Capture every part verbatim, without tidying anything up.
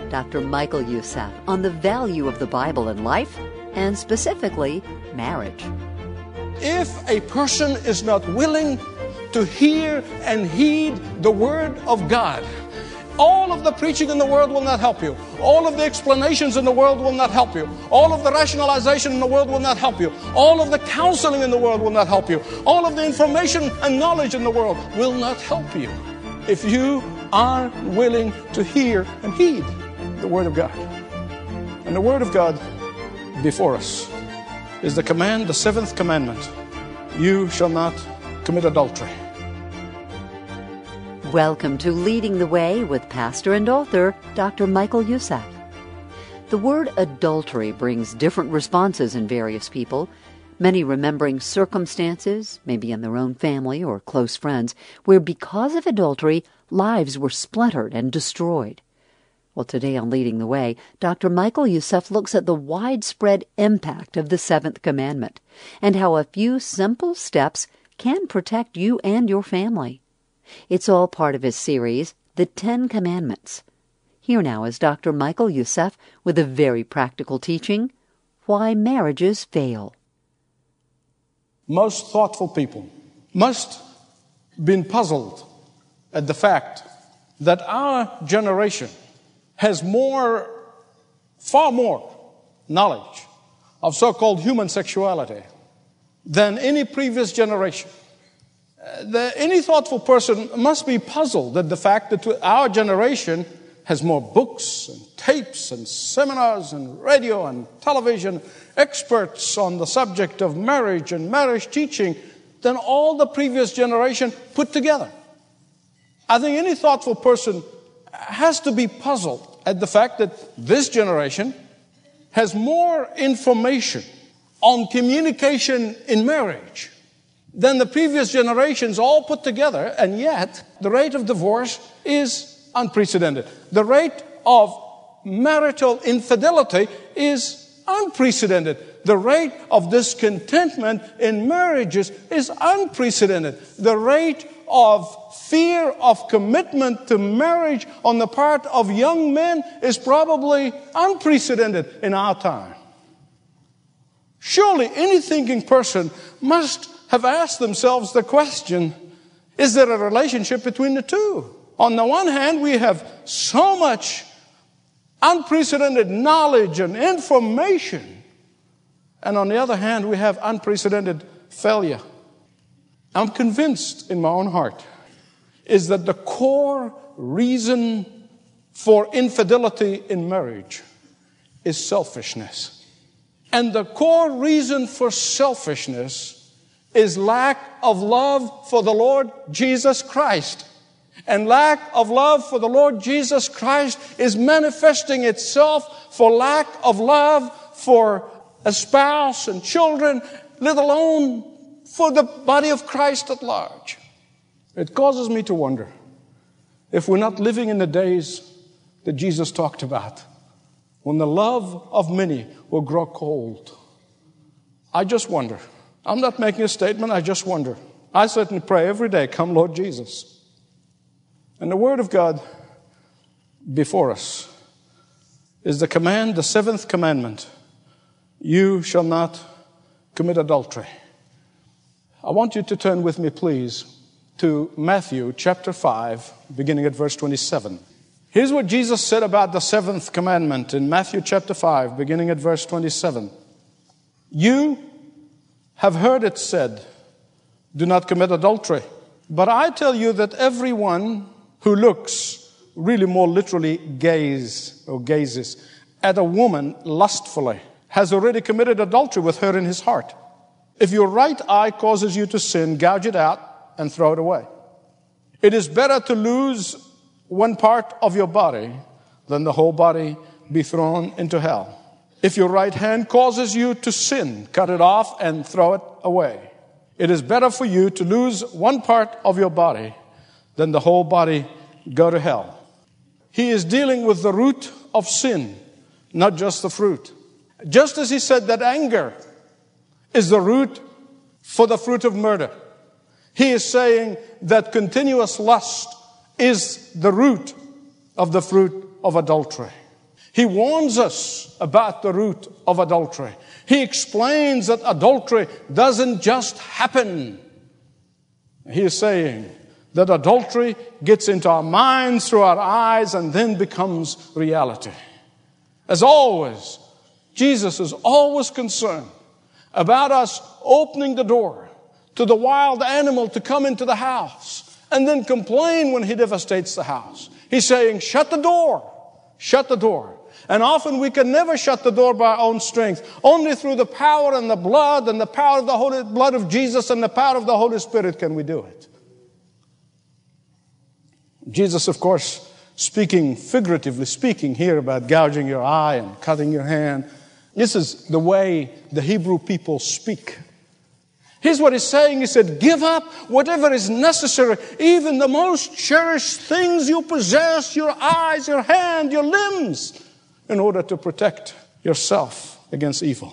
Doctor Michael Youssef on the value of the Bible in life, and specifically, marriage. If a person is not willing to hear and heed the Word of God, all of the preaching in the world will not help you. All of the explanations in the world will not help you. All of the rationalization in the world will not help you. All of the counseling in the world will not help you. All of the information and knowledge in the world will not help you if you are willing to hear and heed the Word of God. And the Word of God before us is the command, the seventh commandment. You shall not commit adultery. Welcome to Leading the Way with pastor and author Doctor Michael Youssef. The word adultery brings different responses in various people, many remembering circumstances, maybe in their own family or close friends, where because of adultery, lives were splintered and destroyed. Well, today on Leading the Way, Doctor Michael Youssef looks at the widespread impact of the seventh commandment and how a few simple steps can protect you and your family. It's all part of his series, The Ten Commandments. Here now is Doctor Michael Youssef with a very practical teaching, Why Marriages Fail. Most thoughtful people must have been puzzled at the fact that our generation has more, far more knowledge of so-called human sexuality than any previous generation. The, any thoughtful person must be puzzled at the fact that our generation has more books and tapes and seminars and radio and television, experts on the subject of marriage and marriage teaching than all the previous generation put together. I think any thoughtful person has to be puzzled at the fact that this generation has more information on communication in marriage than the previous generations all put together, and yet the rate of divorce is unprecedented. The rate of marital infidelity is unprecedented. The rate of discontentment in marriages is unprecedented. The rate of fear of commitment to marriage on the part of young men is probably unprecedented in our time. Surely any thinking person must have asked themselves the question, is there a relationship between the two? On the one hand, we have so much unprecedented knowledge and information. And on the other hand, we have unprecedented failure. I'm convinced in my own heart is that the core reason for infidelity in marriage is selfishness. And the core reason for selfishness is lack of love for the Lord Jesus Christ. And lack of love for the Lord Jesus Christ is manifesting itself for lack of love for a spouse and children, let alone for the body of Christ at large. It causes me to wonder if we're not living in the days that Jesus talked about, when the love of many will grow cold. I just wonder. I'm not making a statement, I just wonder. I certainly pray every day, come Lord Jesus. And the Word of God before us is the command, the seventh commandment. You shall not commit adultery. I want you to turn with me, please, to Matthew chapter five, beginning at verse twenty-seven. Here's what Jesus said about the seventh commandment in Matthew chapter five, beginning at verse twenty-seven. You have heard it said, do not commit adultery. But I tell you that everyone who looks, really more literally gaze or gazes, at a woman lustfully has already committed adultery with her in his heart. If your right eye causes you to sin, gouge it out and throw it away. It is better to lose one part of your body than the whole body be thrown into hell. If your right hand causes you to sin, cut it off and throw it away. It is better for you to lose one part of your body than the whole body go to hell. He is dealing with the root of sin, not just the fruit. Just as he said that anger is the root for the fruit of murder, he is saying that continuous lust is the root of the fruit of adultery. He warns us about the root of adultery. He explains that adultery doesn't just happen. He is saying that adultery gets into our minds through our eyes and then becomes reality. As always, Jesus is always concerned about us opening the door to the wild animal to come into the house and then complain when he devastates the house. He's saying, shut the door, shut the door. And often we can never shut the door by our own strength. Only through the power and the blood and the power of the Holy blood of Jesus and the power of the Holy Spirit can we do it. Jesus, of course, speaking, figuratively speaking here about gouging your eye and cutting your hand. This is the way the Hebrew people speak. Here's what he's saying. He said, give up whatever is necessary, even the most cherished things you possess, your eyes, your hand, your limbs, in order to protect yourself against evil.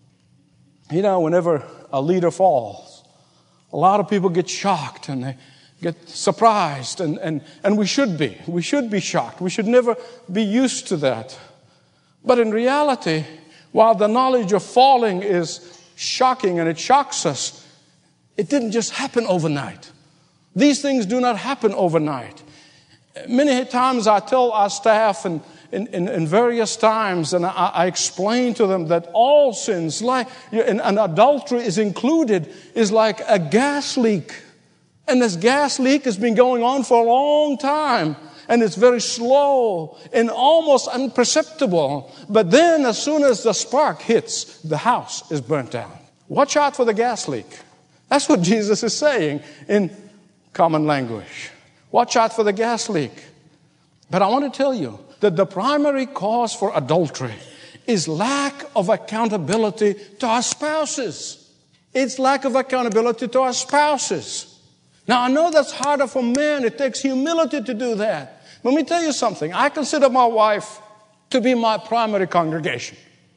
You know, whenever a leader falls, a lot of people get shocked and they get surprised, and, and, and we should be. We should be shocked. We should never be used to that. But in reality, while the knowledge of falling is shocking and it shocks us, it didn't just happen overnight. These things do not happen overnight. Many times I tell our staff and In, in, in various times, and I, I explain to them that all sins, like and, and adultery is included, is like a gas leak. And this gas leak has been going on for a long time, and it's very slow and almost imperceptible. But then as soon as the spark hits, the house is burnt down. Watch out for the gas leak. That's what Jesus is saying in common language. Watch out for the gas leak. But I want to tell you that the primary cause for adultery is lack of accountability to our spouses. It's lack of accountability to our spouses. Now, I know that's harder for men. It takes humility to do that. Let me tell you something. I consider my wife to be my primary congregation.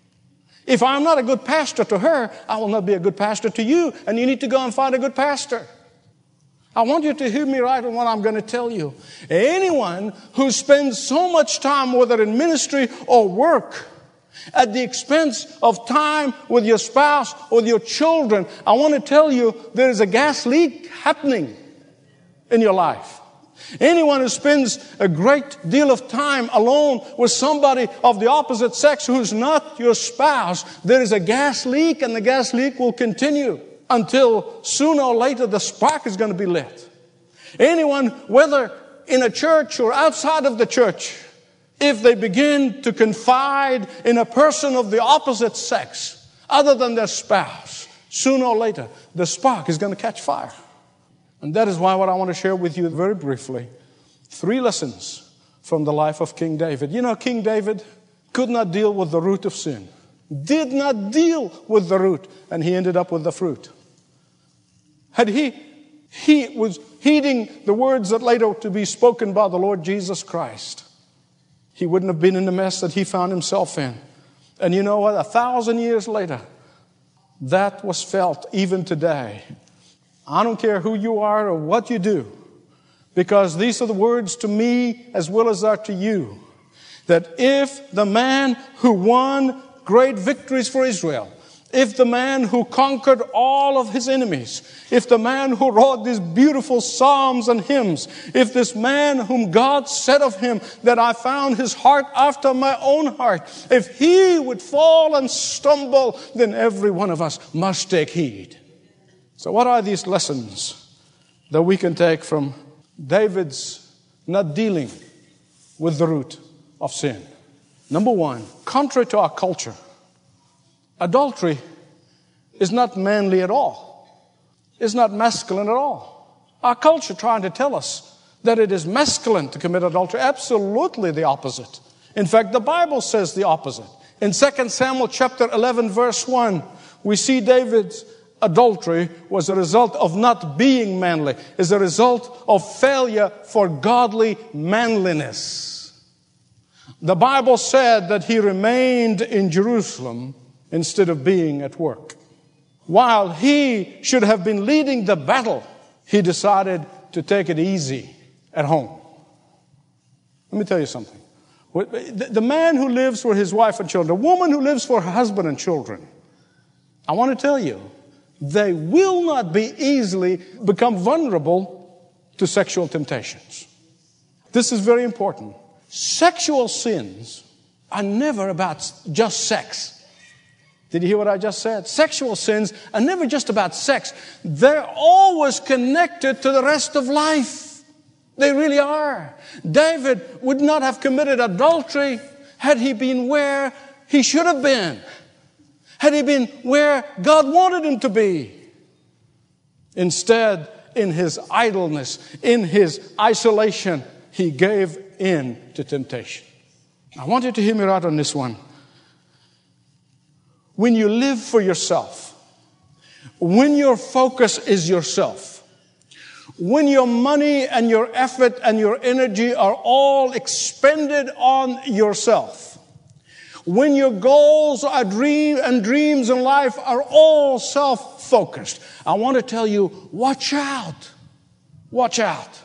If I'm not a good pastor to her, I will not be a good pastor to you, and you need to go and find a good pastor. I want you to hear me right in what I'm going to tell you. Anyone who spends so much time, whether in ministry or work, at the expense of time with your spouse or your children, I want to tell you there is a gas leak happening in your life. Anyone who spends a great deal of time alone with somebody of the opposite sex who's not your spouse, there is a gas leak, and the gas leak will continue until sooner or later the spark is going to be lit. Anyone, whether in a church or outside of the church, if they begin to confide in a person of the opposite sex, other than their spouse, sooner or later the spark is going to catch fire. And that is why what I want to share with you very briefly, three lessons from the life of King David. You know, King David could not deal with the root of sin. Did not deal with the root, and he ended up with the fruit. Had he, he was heeding the words that later to be spoken by the Lord Jesus Christ, he wouldn't have been in the mess that he found himself in. And you know what? A thousand years later, that was felt even today. I don't care who you are or what you do, because these are the words to me as well as are to you, that if the man who won great victories for Israel, if the man who conquered all of his enemies, if the man who wrote these beautiful psalms and hymns, if this man whom God said of him that I found his heart after my own heart, if he would fall and stumble, then every one of us must take heed. So what are these lessons that we can take from David's not dealing with the root of sin? Number one, contrary to our culture, adultery is not manly at all. It's not masculine at all. Our culture trying to tell us that it is masculine to commit adultery. Absolutely the opposite. In fact, the Bible says the opposite. In Second Samuel chapter eleven, verse one, we see David's adultery was a result of not being manly, is a result of failure for godly manliness. The Bible said that he remained in Jerusalem instead of being at work. While he should have been leading the battle, he decided to take it easy at home. Let me tell you something. The man who lives for his wife and children, a woman who lives for her husband and children, I want to tell you, they will not be easily become vulnerable to sexual temptations. This is very important. Sexual sins are never about just sex. Did you hear what I just said? Sexual sins are never just about sex. They're always connected to the rest of life. They really are. David would not have committed adultery had he been where he should have been. Had he been where God wanted him to be. Instead, in his idleness, in his isolation, he gave in to temptation. I want you to hear me right on this one. When you live for yourself, when your focus is yourself, when your money and your effort and your energy are all expended on yourself, when your goals are dream and dreams in life are all self-focused, I want to tell you, watch out. Watch out.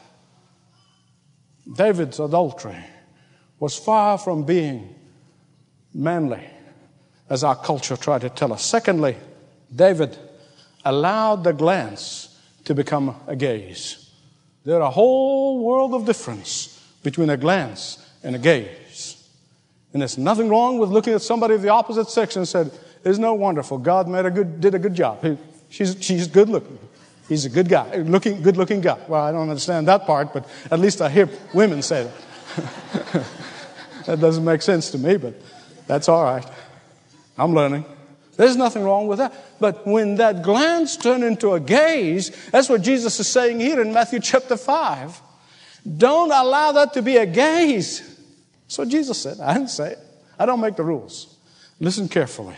David's adultery was far from being manly, as our culture tried to tell us. Secondly, David allowed the glance to become a gaze. There's a whole world of difference between a glance and a gaze. And there's nothing wrong with looking at somebody of the opposite sex and said, isn't that wonderful? God made a good, did a good job. He, she's, she's good looking. He's a good guy, looking, good looking guy. Well, I don't understand that part, but at least I hear women say that. That doesn't make sense to me, but that's all right. I'm learning. There's nothing wrong with that. But when that glance turned into a gaze, that's what Jesus is saying here in Matthew chapter five. Don't allow that to be a gaze. So Jesus said, I didn't say it. I don't make the rules. Listen carefully.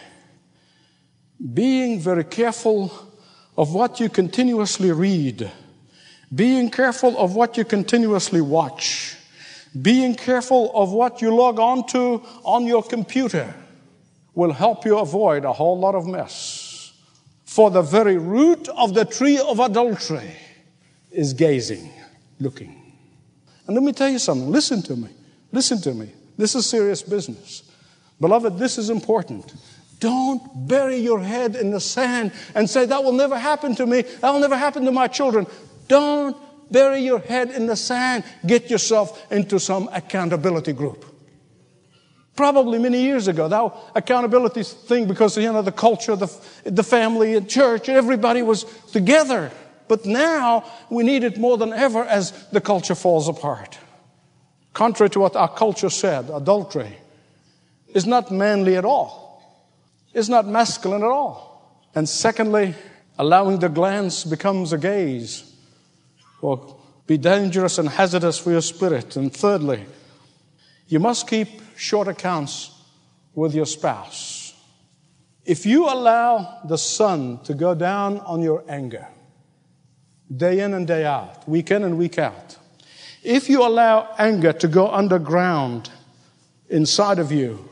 Being very careful of what you continuously read. Being careful of what you continuously watch. Being careful of what you log on to on your computer will help you avoid a whole lot of mess. For the very root of the tree of adultery is gazing, looking. And let me tell you something. Listen to me. Listen to me. This is serious business. Beloved, this is important. Don't bury your head in the sand and say, that will never happen to me. That will never happen to my children. Don't bury your head in the sand. Get yourself into some accountability group. Probably many years ago, that accountability thing, because, you know, the culture, the, the family, and church, everybody was together. But now we need it more than ever as the culture falls apart. Contrary to what our culture said, adultery is not manly at all. It's not masculine at all. And secondly, allowing the glance becomes a gaze will be dangerous and hazardous for your spirit. And thirdly, you must keep short accounts with your spouse. If you allow the sun to go down on your anger, day in and day out, week in and week out, if you allow anger to go underground inside of you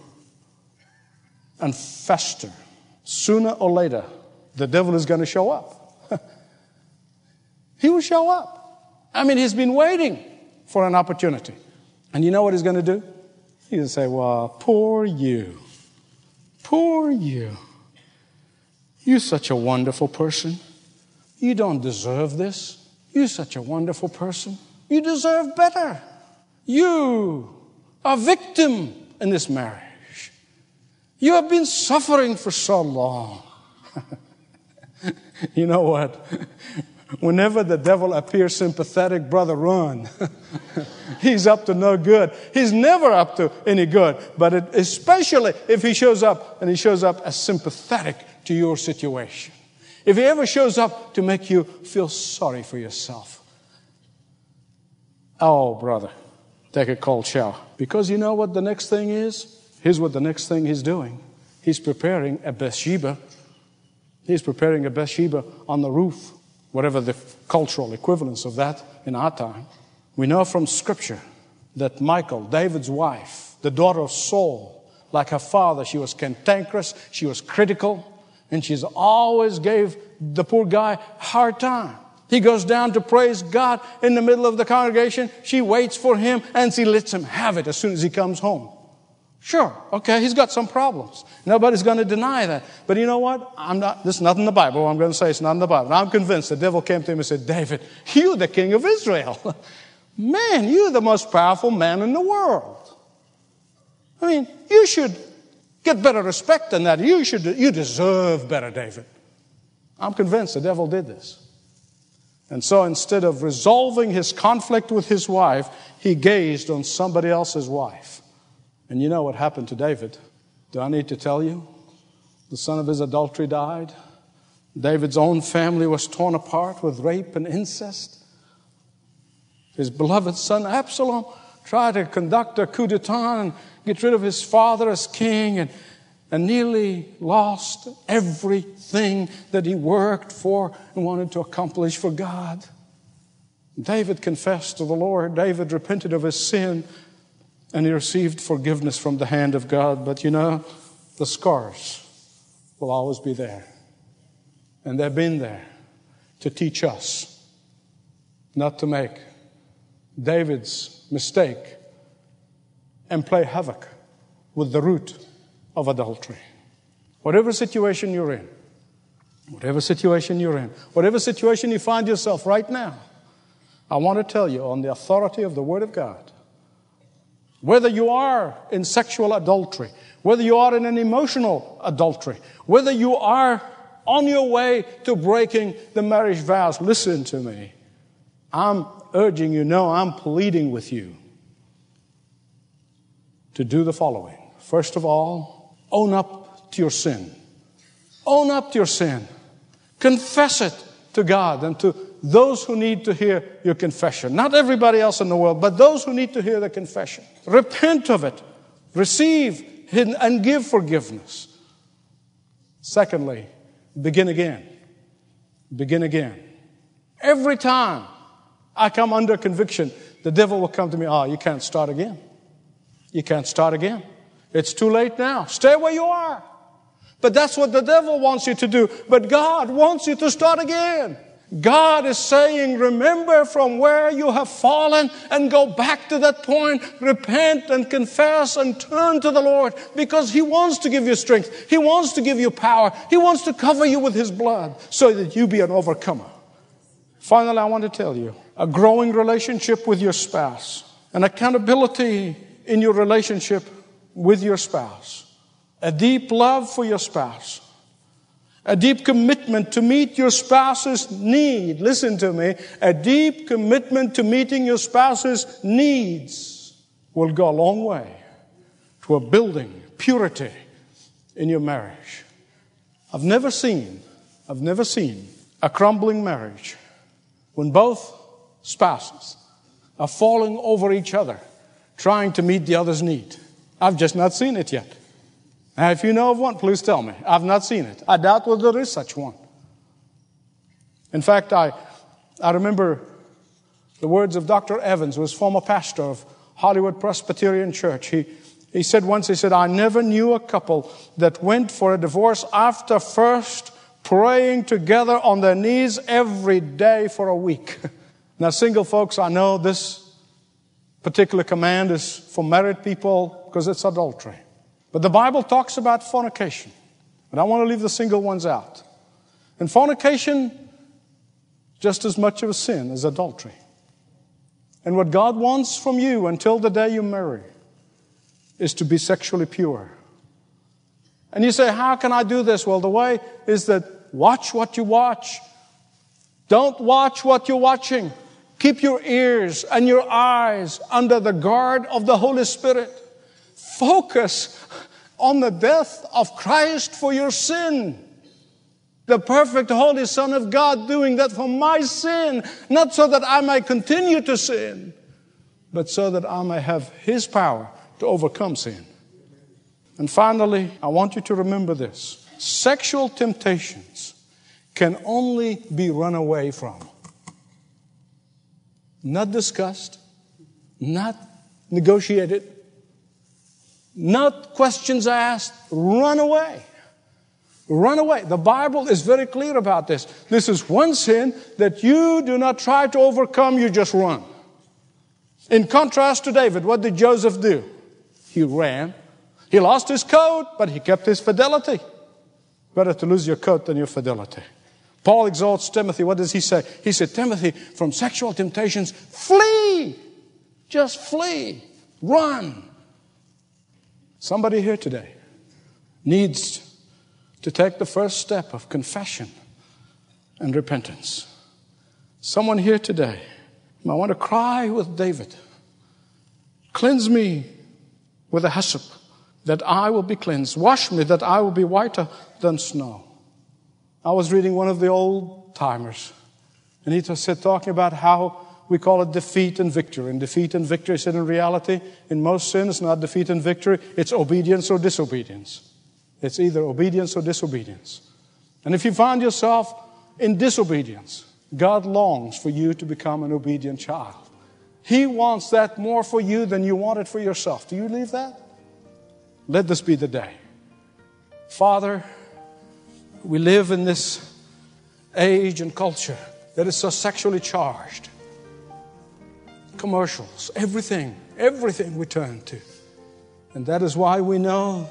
and fester, sooner or later, the devil is going to show up. He will show up. I mean, he's been waiting for an opportunity. And you know what he's going to do? He's going to say, well, poor you. Poor you. You're such a wonderful person. You don't deserve this. You're such a wonderful person. You deserve better. You are a victim in this marriage. You have been suffering for so long. You know what? Whenever the devil appears sympathetic, brother, run. He's up to no good. He's never up to any good. But it, especially if he shows up, and he shows up as sympathetic to your situation. If he ever shows up to make you feel sorry for yourself. Oh, brother, take a cold shower. Because you know what the next thing is? Here's what the next thing he's doing. He's preparing a Bathsheba. He's preparing a Bathsheba on the roof. Whatever the cultural equivalence of that in our time. We know from Scripture that Michal, David's wife, the daughter of Saul, like her father, she was cantankerous, she was critical, and she's always gave the poor guy a hard time. He goes down to praise God in the middle of the congregation. She waits for him and she lets him have it as soon as he comes home. Sure, okay, he's got some problems. Nobody's going to deny that. But you know what? I'm not. This is not in the Bible. I'm going to say it's not in the Bible. And I'm convinced the devil came to him and said, David, you the king of Israel. Man, you're the most powerful man in the world. I mean, you should get better respect than that. You should. You deserve better, David. I'm convinced the devil did this. And so instead of resolving his conflict with his wife, he gazed on somebody else's wife. And you know what happened to David? Do I need to tell you? The son of his adultery died. David's own family was torn apart with rape and incest. His beloved son Absalom tried to conduct a coup d'etat and get rid of his father as king, and, and nearly lost everything that he worked for and wanted to accomplish for God. David confessed to the Lord. David repented of his sin, and he received forgiveness from the hand of God. But you know, the scars will always be there. And they've been there to teach us not to make David's mistake and play havoc with the root of adultery. Whatever situation you're in, whatever situation you're in, whatever situation you find yourself right now, I want to tell you on the authority of the Word of God, whether you are in sexual adultery, whether you are in an emotional adultery, whether you are on your way to breaking the marriage vows, listen to me. I'm urging you, no, I'm pleading with you to do the following. First of all, own up to your sin. Own up to your sin. Confess it to God and to those who need to hear your confession. Not everybody else in the world, but those who need to hear the confession. Repent of it. Receive and give forgiveness. Secondly, begin again. Begin again. Every time I come under conviction, the devil will come to me, oh, you can't start again. You can't start again. It's too late now. Stay where you are. But that's what the devil wants you to do. But God wants you to start again. God is saying, remember from where you have fallen and go back to that point. Repent and confess and turn to the Lord, because He wants to give you strength. He wants to give you power. He wants to cover you with His blood so that you be an overcomer. Finally, I want to tell you, a growing relationship with your spouse, an accountability in your relationship with your spouse, a deep love for your spouse, a deep commitment to meet your spouse's need. Listen to me. A deep commitment to meeting your spouse's needs will go a long way toward building purity in your marriage. I've never seen, I've never seen a crumbling marriage when both spouses are falling over each other, trying to meet the other's need. I've just not seen it yet. Now, if you know of one, please tell me. I've not seen it. I doubt whether there is such one. In fact, I, I remember the words of Doctor Evans, who was former pastor of Hollywood Presbyterian Church. He, he said once, he said, I never knew a couple that went for a divorce after first praying together on their knees every day for a week. Now, single folks, I know this particular command is for married people because it's adultery. But the Bible talks about fornication. And I want to leave the single ones out. And fornication, just as much of a sin as adultery. And what God wants from you until the day you marry is to be sexually pure. And you say, how can I do this? Well, the way is that watch what you watch. Don't watch what you're watching. Keep your ears and your eyes under the guard of the Holy Spirit. Focus on the death of Christ for your sin. The perfect Holy Son of God doing that for my sin. Not so that I may continue to sin, but so that I may have His power to overcome sin. And finally, I want you to remember this. Sexual temptations can only be run away from. Not discussed, not negotiated, not questions asked. Run away. Run away. The Bible is very clear about this. This is one sin that you do not try to overcome, you just run. In contrast to David, what did Joseph do? He ran. He lost his coat, but he kept his fidelity. Better to lose your coat than your fidelity. Paul exalts Timothy. What does he say? He said, Timothy, from sexual temptations, flee. Just flee. Run. Somebody here today needs to take the first step of confession and repentance. Someone here today might want to cry with David, cleanse me with a hyssop, that I will be cleansed. Wash me, that I will be whiter than snow. I was reading one of the old timers, and he said, talking about how we call it defeat and victory. And defeat and victory, he said, in reality, in most sin, it's not defeat and victory, it's obedience or disobedience. It's either obedience or disobedience. And if you find yourself in disobedience, God longs for you to become an obedient child. He wants that more for you than you want it for yourself. Do you believe that? Let this be the day. Father, we live in this age and culture that is so sexually charged. Commercials, everything, everything we turn to. And that is why we know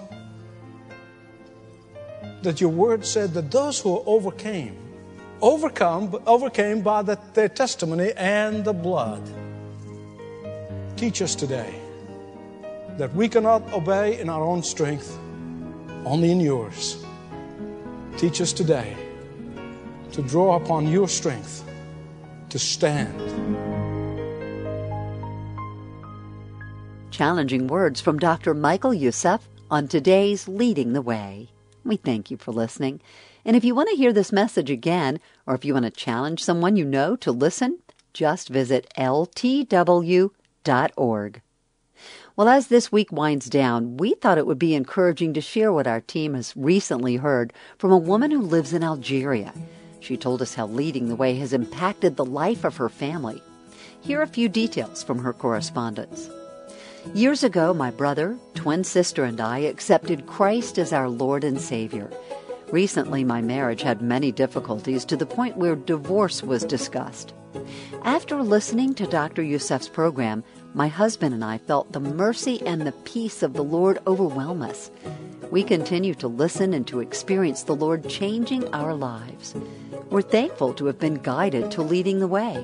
that your word said that those who overcame, overcome, overcame by the, their testimony and the blood. Teach us today that we cannot obey in our own strength, only in yours. Teach us today to draw upon your strength to stand. Challenging words from Doctor Michael Youssef on today's Leading the Way. We thank you for listening. And if you want to hear this message again, or if you want to challenge someone you know to listen, just visit L T W dot org. Well, as this week winds down, we thought it would be encouraging to share what our team has recently heard from a woman who lives in Algeria. She told us how Leading the Way has impacted the life of her family. Here are a few details from her correspondence. Years ago, my brother, twin sister, and I accepted Christ as our Lord and Savior. Recently, my marriage had many difficulties to the point where divorce was discussed. After listening to Doctor Youssef's program, my husband and I felt the mercy and the peace of the Lord overwhelm us. We continue to listen and to experience the Lord changing our lives. We're thankful to have been guided to Leading the Way.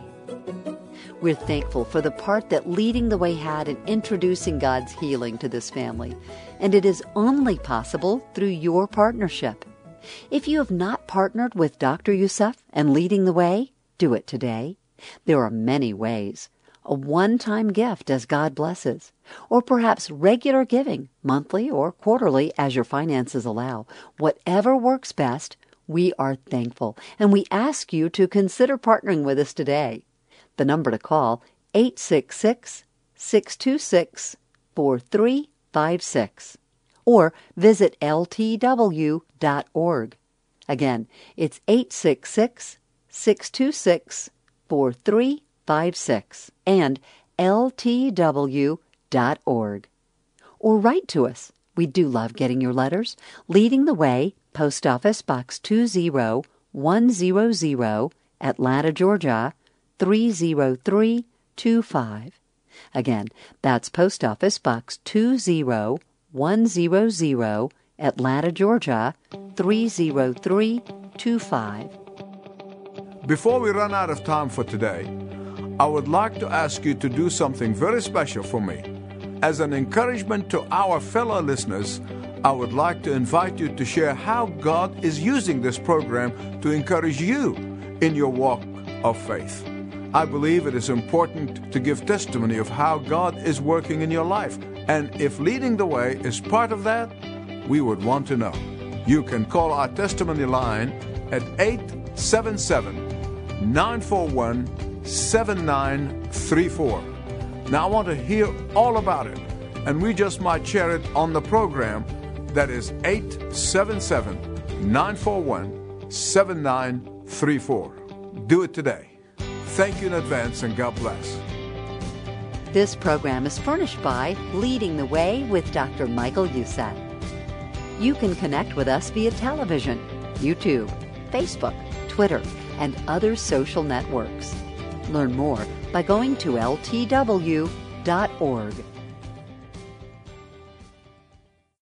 We're thankful for the part that Leading the Way had in introducing God's healing to this family, and it is only possible through your partnership. If you have not partnered with Doctor Youssef and Leading the Way, do it today. There are many ways. A one-time gift as God blesses, or perhaps regular giving, monthly or quarterly as your finances allow. Whatever works best, we are thankful, and we ask you to consider partnering with us today. The number to call, eight six six, six two six, four three five six. Or visit L T W dot org. Again, it's eight six six, six two six, four three five six and L T W dot org. Or write to us. We do love getting your letters. Leading the Way, Post Office Box two zero one zero zero, Atlanta, Georgia, three zero three two five. Again, that's Post Office Box two zero one zero zero, Atlanta, Georgia, three zero three two five. Before we run out of time for today, I would like to ask you to do something very special for me. As an encouragement to our fellow listeners, I would like to invite you to share how God is using this program to encourage you in your walk of faith. I believe it is important to give testimony of how God is working in your life. And if Leading the Way is part of that, we would want to know. You can call our testimony line at eight seven seven, nine four one, seven nine three four. Now I want to hear all about it, and we just might share it on the program. That is eight seven seven, nine four one, seven nine three four. Do it today. Thank you in advance, and God bless. This program is furnished by Leading the Way with Doctor Michael Youssef. You can connect with us via television, YouTube, Facebook, Twitter, and other social networks. Learn more by going to L T W dot org.